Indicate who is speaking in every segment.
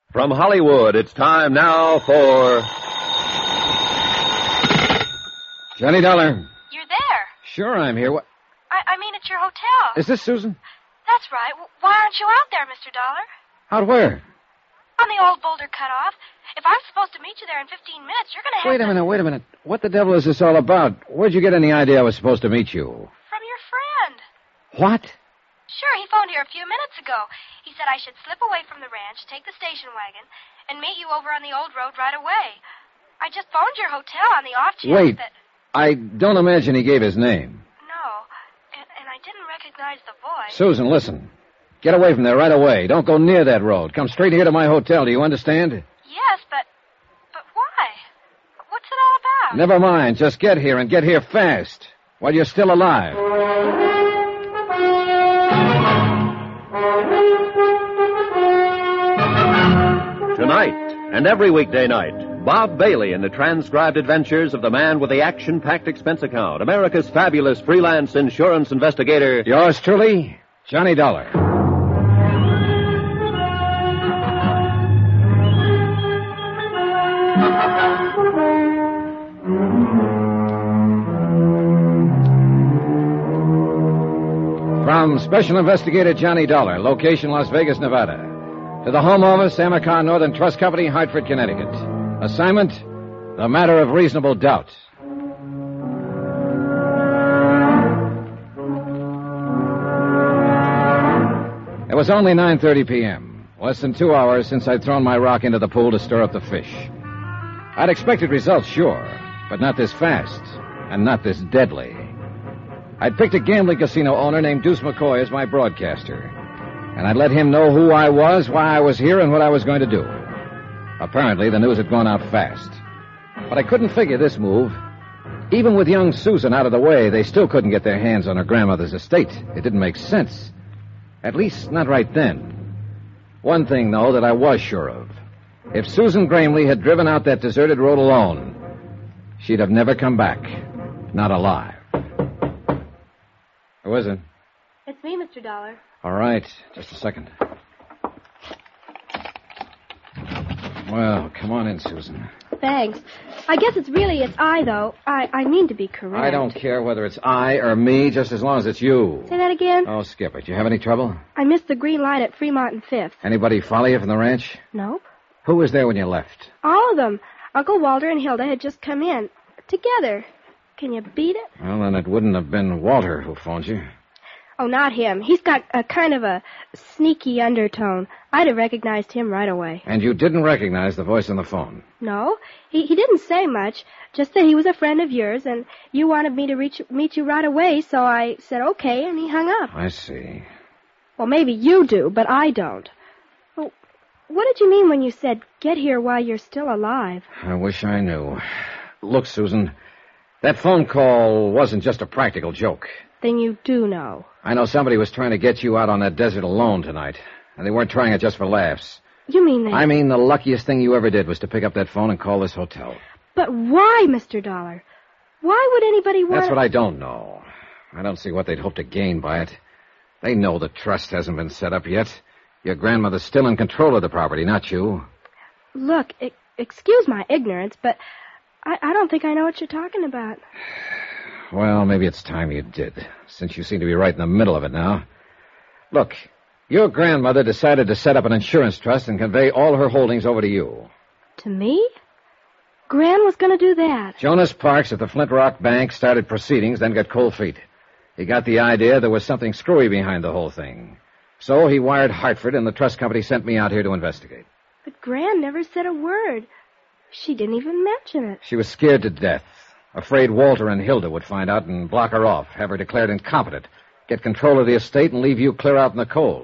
Speaker 1: From Hollywood, it's time now for...
Speaker 2: Johnny Dollar.
Speaker 3: You're there.
Speaker 2: Sure, I'm here. What?
Speaker 3: I mean, at your hotel.
Speaker 2: Is this Susan?
Speaker 3: That's right. Why aren't you out there, Mr. Dollar?
Speaker 2: Out where?
Speaker 3: On the old Boulder Cutoff. If I'm supposed to meet you there in 15 minutes, you're going to have
Speaker 2: Wait a minute. What the devil is this all about? Where'd you get any idea I was supposed to meet you?
Speaker 3: From your friend.
Speaker 2: What?
Speaker 3: Sure, he phoned here a few minutes ago. He said I should slip away from the ranch, take the station wagon, and meet you over on the old road right away. I just phoned your hotel on the off chance
Speaker 2: Wait.
Speaker 3: that...
Speaker 2: I don't imagine he gave his name.
Speaker 3: No, and I didn't recognize the voice.
Speaker 2: Susan, listen. Get away from there right away. Don't go near that road. Come straight here to my hotel. Do you understand?
Speaker 3: Yes, but why? What's it all about?
Speaker 2: Never mind. Just get here, and get here fast, while you're still alive.
Speaker 1: Tonight, and every weekday night, Bob Bailey in the transcribed adventures of the man with the action-packed expense account, America's fabulous freelance insurance investigator.
Speaker 2: Yours truly, Johnny Dollar. From Special Investigator Johnny Dollar, location Las Vegas, Nevada. To the Home Office, Amocar Northern Trust Company, Hartford, Connecticut. Assignment, the matter of reasonable doubt. It was only 9:30 p.m., less than 2 hours since I'd thrown my rock into the pool to stir up the fish. I'd expected results, sure, but not this fast, and not this deadly. I'd picked a gambling casino owner named Deuce McCoy as my broadcaster, and I'd let him know who I was, why I was here, and what I was going to do. Apparently, the news had gone out fast. But I couldn't figure this move. Even with young Susan out of the way, they still couldn't get their hands on her grandmother's estate. It didn't make sense. At least, not right then. One thing, though, that I was sure of. If Susan Gramley had driven out that deserted road alone, she'd have never come back. Not alive. Who is it?
Speaker 3: It's me, Mr. Dollar.
Speaker 2: All right. Just a second. Well, come on in, Susan.
Speaker 4: Thanks. I guess it's I, though. I mean to be correct.
Speaker 2: I don't care whether it's I or me, just as long as it's you.
Speaker 4: Say that again?
Speaker 2: Oh, skip it. You have any trouble?
Speaker 4: I missed the green light at Fremont and Fifth.
Speaker 2: Anybody follow you from the ranch?
Speaker 4: Nope.
Speaker 2: Who was there when you left?
Speaker 4: All of them. Uncle Walter and Hilda had just come in. Together. Can you beat it?
Speaker 2: Well, then it wouldn't have been Walter who phoned you.
Speaker 4: Oh, not him. He's got a kind of a sneaky undertone. I'd have recognized him right away.
Speaker 2: And you didn't recognize the voice on the phone?
Speaker 4: No. He didn't say much. Just that he was a friend of yours, and you wanted me to meet you right away, so I said okay, and he hung up.
Speaker 2: I see.
Speaker 4: Well, maybe you do, but I don't. Well, what did you mean when you said, get here while you're still alive?
Speaker 2: I wish I knew. Look, Susan, that phone call wasn't just a practical joke.
Speaker 4: Then you do know.
Speaker 2: I know somebody was trying to get you out on that desert alone tonight, and they weren't trying it just for laughs.
Speaker 4: You mean they...
Speaker 2: I mean the luckiest thing you ever did was to pick up that phone and call this hotel.
Speaker 4: But why, Mr. Dollar? Why would anybody want...
Speaker 2: That's what I don't know. I don't see what they'd hope to gain by it. They know the trust hasn't been set up yet. Your grandmother's still in control of the property, not you.
Speaker 4: Look, excuse my ignorance, but I don't think I know what you're talking about.
Speaker 2: Well, maybe it's time you did, since you seem to be right in the middle of it now. Look, your grandmother decided to set up an insurance trust and convey all her holdings over to you.
Speaker 4: To me? Gran was going to do that.
Speaker 2: Jonas Parks at the Flint Rock Bank started proceedings, then got cold feet. He got the idea there was something screwy behind the whole thing. So he wired Hartford, and the trust company sent me out here to investigate.
Speaker 4: But Gran never said a word. She didn't even mention it.
Speaker 2: She was scared to death. Afraid Walter and Hilda would find out and block her off, have her declared incompetent, get control of the estate, and leave you clear out in the cold.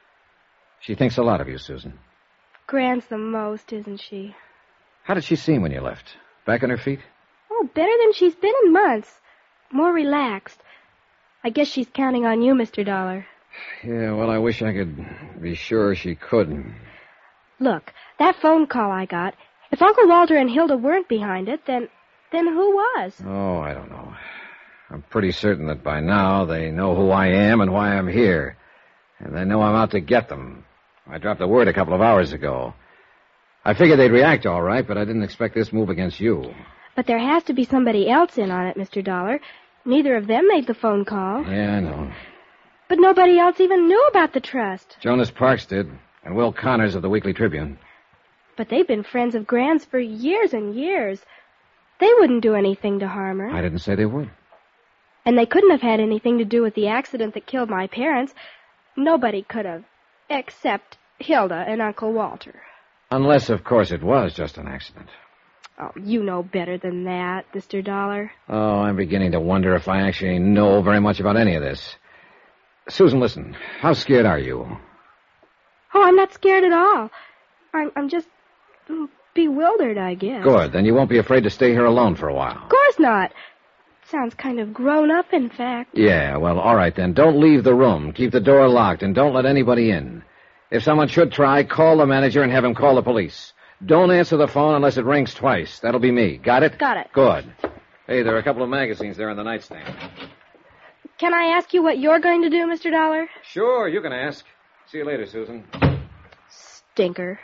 Speaker 2: She thinks a lot of you, Susan.
Speaker 4: Gran's the most, isn't she?
Speaker 2: How did she seem when you left? Back on her feet?
Speaker 4: Oh, better than she's been in months. More relaxed. I guess she's counting on you, Mr. Dollar.
Speaker 2: Yeah, well, I wish I could be sure she could.
Speaker 4: Look, that phone call I got, if Uncle Walter and Hilda weren't behind it, then who was?
Speaker 2: Oh, I don't know. I'm pretty certain that by now they know who I am and why I'm here. And they know I'm out to get them. I dropped the word a couple of hours ago. I figured they'd react all right, but I didn't expect this move against you.
Speaker 4: But there has to be somebody else in on it, Mr. Dollar. Neither of them made the phone call.
Speaker 2: Yeah, I know.
Speaker 4: But nobody else even knew about the trust.
Speaker 2: Jonas Parks did, and Will Connors of the Weekly Tribune.
Speaker 4: But they've been friends of Gran's for years and years. They wouldn't do anything to harm her.
Speaker 2: I didn't say they would.
Speaker 4: And they couldn't have had anything to do with the accident that killed my parents. Nobody could have, except Hilda and Uncle Walter.
Speaker 2: Unless, of course, it was just an accident.
Speaker 4: Oh, you know better than that, Mr. Dollar.
Speaker 2: Oh, I'm beginning to wonder if I actually know very much about any of this. Susan, listen. How scared are you?
Speaker 4: Oh, I'm not scared at all. I'm just bewildered, I guess.
Speaker 2: Good. Then you won't be afraid to stay here alone for a while.
Speaker 4: Of course not. Sounds kind of grown up, in fact.
Speaker 2: Yeah, well, all right then. Don't leave the room. Keep the door locked and don't let anybody in. If someone should try, call the manager and have him call the police. Don't answer the phone unless it rings twice. That'll be me. Got it?
Speaker 4: Got it.
Speaker 2: Good. Hey, there are a couple of magazines there on the nightstand.
Speaker 4: Can I ask you what you're going to do, Mr. Dollar?
Speaker 2: Sure, you can ask. See you later, Susan.
Speaker 4: Stinker.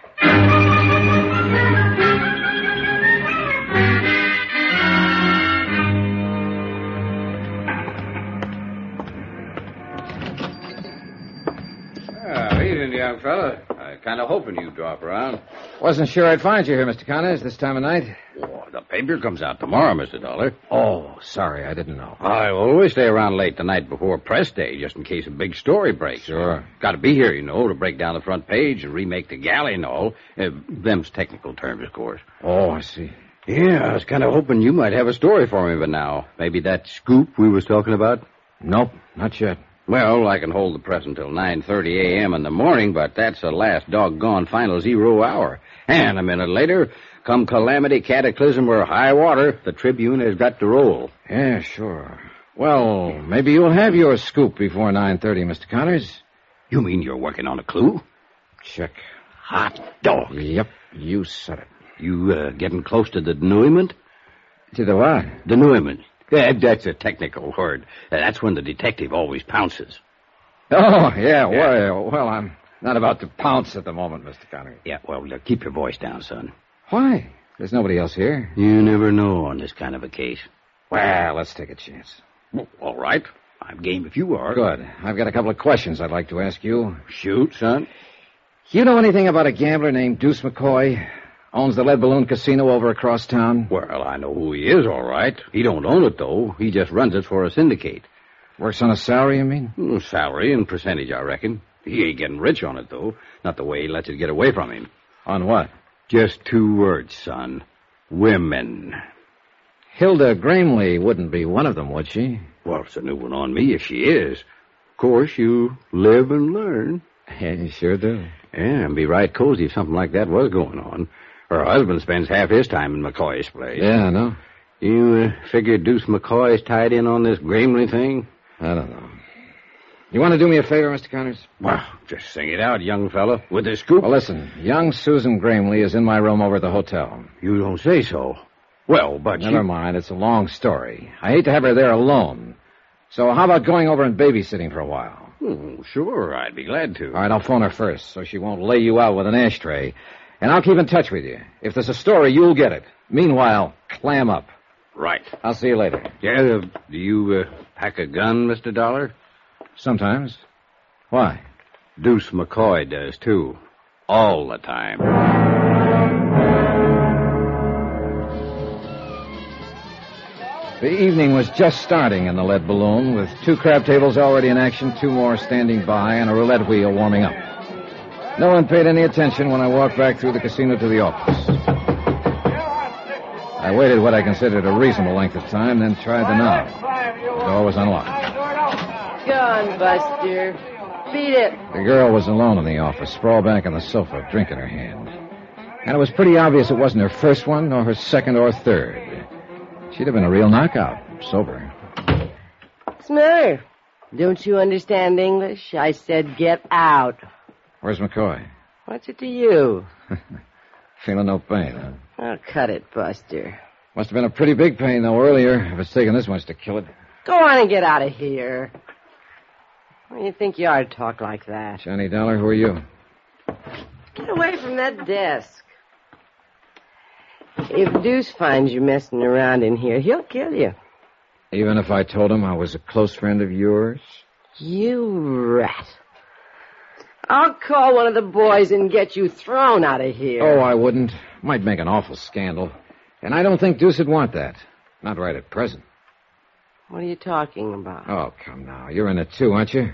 Speaker 5: Evening, young fella. I kind of hoping you'd drop around.
Speaker 2: Wasn't sure I'd find you here, Mr. Connors, this time of night.
Speaker 5: Oh, the paper comes out tomorrow, Mr. Dollar.
Speaker 2: Oh, sorry, I didn't know.
Speaker 5: I always stay around late the night before press day, just in case a big story breaks.
Speaker 2: Sure.
Speaker 5: Got to be here, you know, to break down the front page and remake the galley and all. Them's technical terms, of course.
Speaker 2: Oh, I see.
Speaker 5: Yeah, I was kind of hoping you might have a story for me, but now. Maybe that scoop we was talking about?
Speaker 2: Nope, not yet.
Speaker 5: Well, I can hold the press until 9:30 a.m. in the morning, but that's the last doggone final 0 hour. And a minute later, come calamity, cataclysm, or high water, the Tribune has got to roll.
Speaker 2: Yeah, sure. Well, maybe you'll have your scoop before 9:30, Mr. Connors.
Speaker 5: You mean you're working on a clue?
Speaker 2: Check.
Speaker 5: Hot dog.
Speaker 2: Yep, you said it.
Speaker 5: You getting close to the denouement?
Speaker 2: To the what?
Speaker 5: Denouement. Yeah, that's a technical word. That's when the detective always pounces.
Speaker 2: Oh, yeah. Well, I'm not about to pounce at the moment, Mr. Connors.
Speaker 5: Yeah, well, keep your voice down, son.
Speaker 2: Why? There's nobody else here.
Speaker 5: You never know on this kind of a case.
Speaker 2: Well, let's take a chance.
Speaker 5: Well, all right. I'm game if you are.
Speaker 2: Good. I've got a couple of questions I'd like to ask you.
Speaker 5: Shoot, son.
Speaker 2: You know anything about a gambler named Deuce McCoy? Owns the Lead Balloon Casino over across town?
Speaker 5: Well, I know who he is, all right. He don't own it, though. He just runs it for a syndicate.
Speaker 2: Works on a salary, you mean?
Speaker 5: Salary and percentage, I reckon. He ain't getting rich on it, though. Not the way he lets it get away from him.
Speaker 2: On what?
Speaker 5: Just 2 words, son. Women.
Speaker 2: Hilda Gramley wouldn't be one of them, would she?
Speaker 5: Well, it's a new one on me if she is. Of course, you live and learn.
Speaker 2: Yeah, you sure do.
Speaker 5: Yeah, and be right cozy if something like that was going on. Her husband spends half his time in McCoy's place.
Speaker 2: Yeah, I know.
Speaker 5: You figure Deuce McCoy's tied in on this Gramley thing?
Speaker 2: I don't know. You want to do me a favor, Mr. Connors?
Speaker 5: Well, just sing it out, young fella, with the scoop.
Speaker 2: Well, listen, young Susan Gramley is in my room over at the hotel.
Speaker 5: You don't say so. Well, but
Speaker 2: Never mind, it's a long story. I hate to have her there alone. So how about going over and babysitting for a while?
Speaker 5: Oh, sure, I'd be glad to.
Speaker 2: All right, I'll phone her first so she won't lay you out with an ashtray. And I'll keep in touch with you. If there's a story, you'll get it. Meanwhile, clam up.
Speaker 5: Right.
Speaker 2: I'll see you later.
Speaker 5: Yeah, do you pack a gun, Mr. Dollar?
Speaker 2: Sometimes. Why?
Speaker 5: Deuce McCoy does, too. All the time.
Speaker 2: The evening was just starting in the Lead Balloon, with 2 crab tables already in action, 2 more standing by, and a roulette wheel warming up. No one paid any attention when I walked back through the casino to the office. I waited what I considered a reasonable length of time, then tried the knob. The door was unlocked.
Speaker 6: Go on, Buster. Beat it.
Speaker 2: The girl was alone in the office, sprawled back on the sofa, a drink in her hand. And it was pretty obvious it wasn't her first one, nor her second or third. She'd have been a real knockout, sober.
Speaker 6: What's the matter? Don't you understand English? I said get out.
Speaker 2: Where's McCoy?
Speaker 6: What's it to you?
Speaker 2: Feeling no pain, huh?
Speaker 6: Oh, cut it, Buster.
Speaker 2: Must have been a pretty big pain, though, earlier, if it's taken this much to kill it.
Speaker 6: Go on and get out of here. Why do you think you are to talk like that?
Speaker 2: Johnny Dollar, who are you?
Speaker 6: Get away from that desk. If Deuce finds you messing around in here, he'll kill you.
Speaker 2: Even if I told him I was a close friend of yours?
Speaker 6: You rat. I'll call one of the boys and get you thrown out of here.
Speaker 2: Oh, I wouldn't. Might make an awful scandal. And I don't think Deuce would want that. Not right at present.
Speaker 6: What are you talking about?
Speaker 2: Oh, come now. You're in it too, aren't you?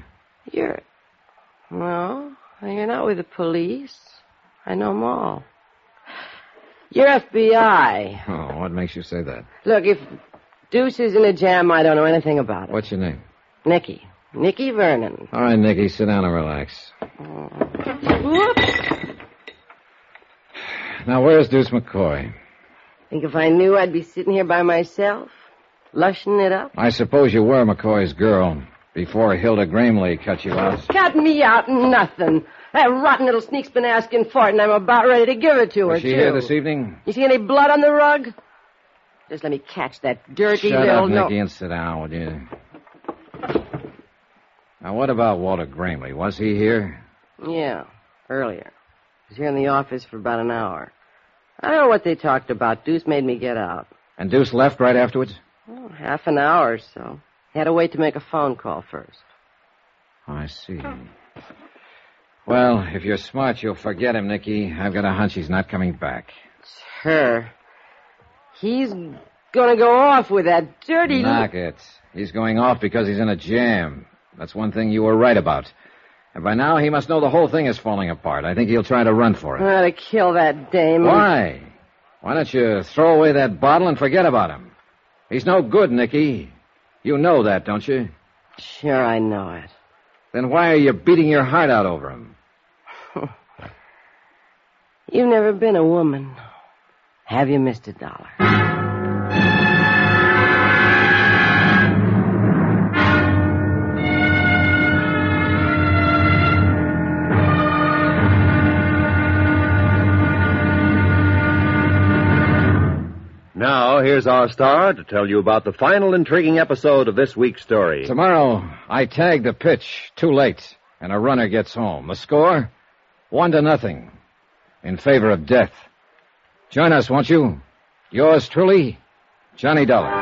Speaker 6: Well, you're not with the police. I know them all. You're FBI.
Speaker 2: Oh, what makes you say that?
Speaker 6: Look, if Deuce is in a jam, I don't know anything about it.
Speaker 2: What's your name?
Speaker 6: Nicky. Nicky Vernon.
Speaker 2: All right, Nicky, sit down and relax.
Speaker 6: Whoops.
Speaker 2: Now, where's Deuce McCoy?
Speaker 6: Think if I knew I'd be sitting here by myself, lushing it up?
Speaker 2: I suppose you were McCoy's girl before Hilda Gramley cut you out.
Speaker 6: Cut me out, nothing. That rotten little sneak's been asking for it, and I'm about ready to give it to her,
Speaker 2: Was she
Speaker 6: too.
Speaker 2: here this evening?
Speaker 6: You see any blood on the rug? Just let me catch that dirty
Speaker 2: Shut
Speaker 6: little...
Speaker 2: up, Nicky, and sit down, will you? Now, what about Walter Gramley? Was he here?
Speaker 6: Yeah, earlier. He was here in the office for about an hour. I don't know what they talked about. Deuce made me get out.
Speaker 2: And Deuce left right afterwards?
Speaker 6: Oh, half an hour or so. He had to wait to make a phone call first.
Speaker 2: I see. Well, if you're smart, you'll forget him, Nicky. I've got a hunch he's not coming back.
Speaker 6: It's her. He's gonna go off with that dirty...
Speaker 2: Knock it. He's going off because he's in a jam. That's one thing you were right about. And by now, he must know the whole thing is falling apart. I think he'll try to run for it.
Speaker 6: I ought to kill that dame.
Speaker 2: Why? Why don't you throw away that bottle and forget about him? He's no good, Nicky. You know that, don't you?
Speaker 6: Sure, I know it.
Speaker 2: Then why are you beating your heart out over him?
Speaker 6: You've never been a woman. Have you, Mr. Dollar?
Speaker 1: Now, here's our star to tell you about the final intriguing episode of this week's story.
Speaker 2: Tomorrow, I tag the pitch too late, and a runner gets home. The score? 1-0 in favor of death. Join us, won't you? Yours truly, Johnny Dollar.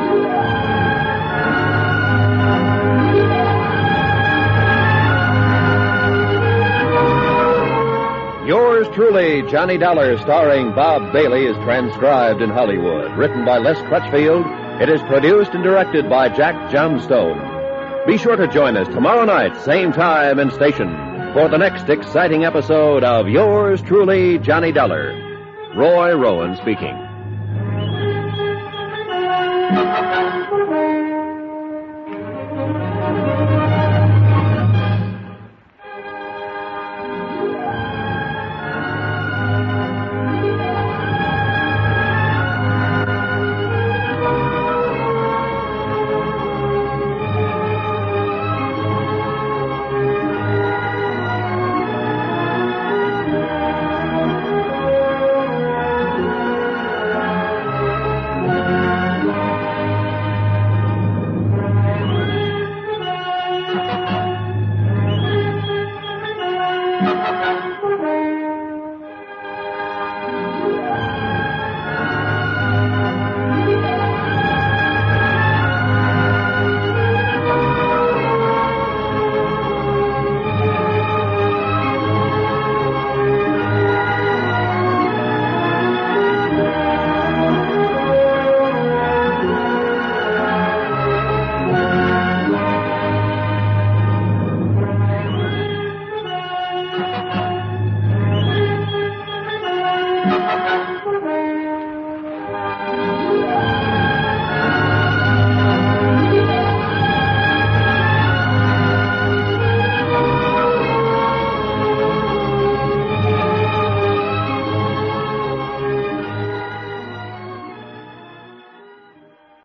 Speaker 1: Yours truly, Johnny Dollar, starring Bob Bailey, is transcribed in Hollywood. Written by Les Crutchfield, it is produced and directed by Jack Johnstone. Be sure to join us tomorrow night, same time and station, for the next exciting episode of Yours truly, Johnny Dollar. Roy Rowan speaking.